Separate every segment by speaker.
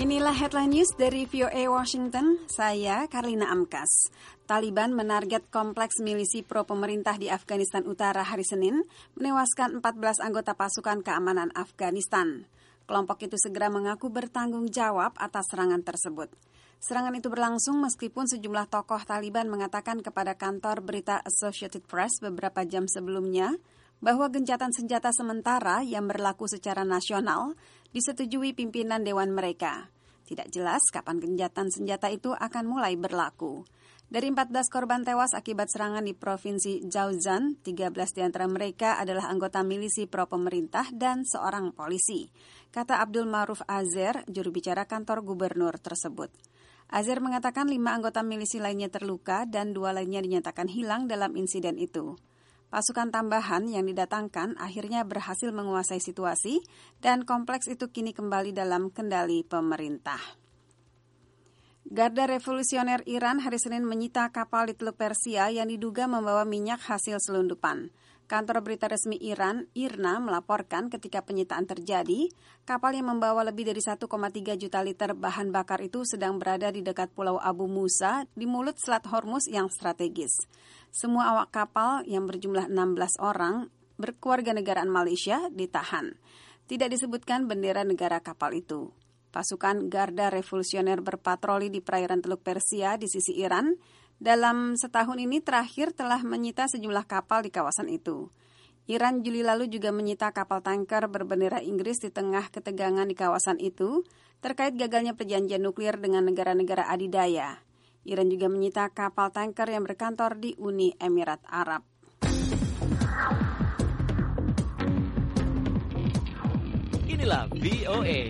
Speaker 1: Inilah headline news dari VOA Washington, saya Karlina Amkas. Taliban menarget kompleks milisi pro-pemerintah di Afghanistan Utara hari Senin, menewaskan 14 anggota pasukan keamanan Afghanistan. Kelompok itu segera mengaku bertanggung jawab atas serangan tersebut. Serangan itu berlangsung meskipun sejumlah tokoh Taliban mengatakan kepada kantor berita Associated Press beberapa jam sebelumnya bahwa gencatan senjata sementara yang berlaku secara nasional disetujui pimpinan dewan mereka. Tidak jelas kapan gencatan senjata itu akan mulai berlaku. Dari 14 korban tewas akibat serangan di Provinsi Jauzan, 13 di antara mereka adalah anggota milisi pro-pemerintah dan seorang polisi, kata Abdul Maruf Azer, juru bicara kantor gubernur tersebut. Azer mengatakan 5 anggota milisi lainnya terluka dan 2 lainnya dinyatakan hilang dalam insiden itu. Pasukan tambahan yang didatangkan akhirnya berhasil menguasai situasi dan kompleks itu kini kembali dalam kendali pemerintah. Garda Revolusioner Iran hari Senin menyita kapal di Teluk Persia yang diduga membawa minyak hasil selundupan. Kantor berita resmi Iran, IRNA, melaporkan ketika penyitaan terjadi, kapal yang membawa lebih dari 1,3 juta liter bahan bakar itu sedang berada di dekat Pulau Abu Musa di mulut Selat Hormuz yang strategis. Semua awak kapal yang berjumlah 16 orang berkeluarga negaraan Malaysia ditahan. Tidak disebutkan bendera negara kapal itu. Pasukan Garda Revolusioner berpatroli di perairan Teluk Persia di sisi Iran. Dalam setahun ini terakhir telah menyita sejumlah kapal di kawasan itu. Iran Juli lalu juga menyita kapal tanker berbendera Inggris di tengah ketegangan di kawasan itu terkait gagalnya perjanjian nuklir dengan negara-negara adidaya. Iran juga menyita kapal tanker yang berkantor di Uni Emirat Arab.
Speaker 2: Inilah VOA.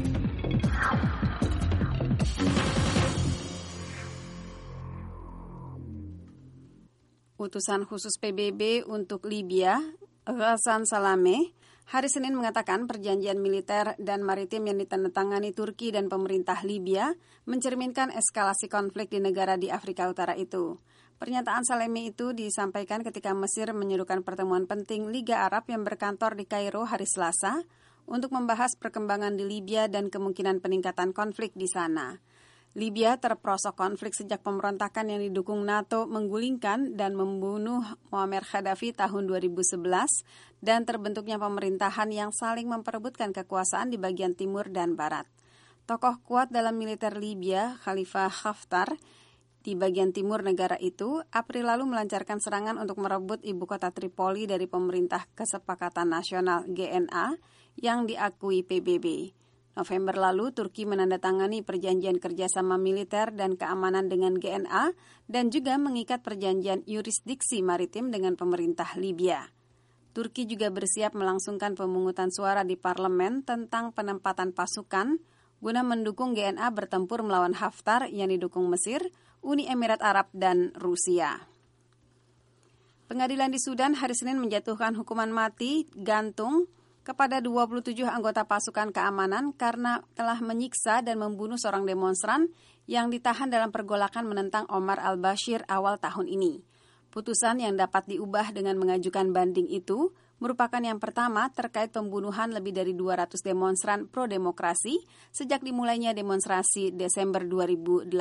Speaker 1: Utusan khusus PBB untuk Libya, Ghassan Salameh, hari Senin mengatakan perjanjian militer dan maritim yang ditandatangani Turki dan pemerintah Libya mencerminkan eskalasi konflik di negara di Afrika Utara itu. Pernyataan Salameh itu disampaikan ketika Mesir menyerukan pertemuan penting Liga Arab yang berkantor di Kairo hari Selasa untuk membahas perkembangan di Libya dan kemungkinan peningkatan konflik di sana. Libya terperosok konflik sejak pemberontakan yang didukung NATO menggulingkan dan membunuh Muammar Gaddafi tahun 2011 dan terbentuknya pemerintahan yang saling memperebutkan kekuasaan di bagian timur dan barat. Tokoh kuat dalam militer Libya, Khalifa Haftar, di bagian timur negara itu, April lalu melancarkan serangan untuk merebut ibu kota Tripoli dari pemerintah Kesepakatan Nasional GNA yang diakui PBB. November lalu, Turki menandatangani perjanjian kerjasama militer dan keamanan dengan GNA dan juga mengikat perjanjian yurisdiksi maritim dengan pemerintah Libya. Turki juga bersiap melangsungkan pemungutan suara di parlemen tentang penempatan pasukan guna mendukung GNA bertempur melawan Haftar yang didukung Mesir, Uni Emirat Arab, dan Rusia. Pengadilan di Sudan hari Senin menjatuhkan hukuman mati gantung kepada 27 anggota pasukan keamanan karena telah menyiksa dan membunuh seorang demonstran yang ditahan dalam pergolakan menentang Omar al-Bashir awal tahun ini. Putusan yang dapat diubah dengan mengajukan banding itu merupakan yang pertama terkait pembunuhan lebih dari 200 demonstran pro-demokrasi sejak dimulainya demonstrasi Desember 2018.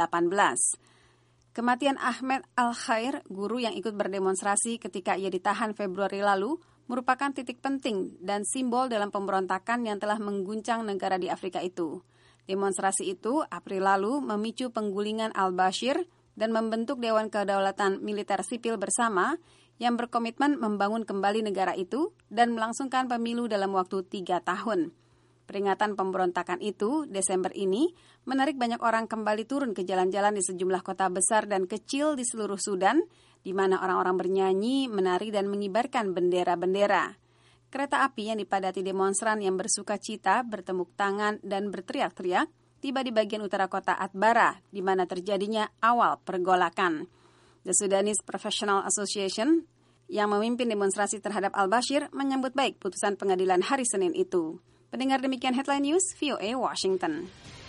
Speaker 1: Kematian Ahmed Al-Khair, guru yang ikut berdemonstrasi ketika ia ditahan Februari lalu, merupakan titik penting dan simbol dalam pemberontakan yang telah mengguncang negara di Afrika itu. Demonstrasi itu April lalu memicu penggulingan al-Bashir dan membentuk Dewan Kedaulatan Militer Sipil Bersama yang berkomitmen membangun kembali negara itu dan melangsungkan pemilu dalam waktu 3 tahun. Peringatan pemberontakan itu, Desember ini, menarik banyak orang kembali turun ke jalan-jalan di sejumlah kota besar dan kecil di seluruh Sudan, di mana orang-orang bernyanyi, menari, dan mengibarkan bendera-bendera. Kereta api yang dipadati demonstran yang bersuka cita, bertepuk tangan, dan berteriak-teriak, tiba di bagian utara kota Atbara, di mana terjadinya awal pergolakan. The Sudanese Professional Association, yang memimpin demonstrasi terhadap al-Bashir, menyambut baik putusan pengadilan hari Senin itu. Pendengar, demikian Headline News, VOA Washington.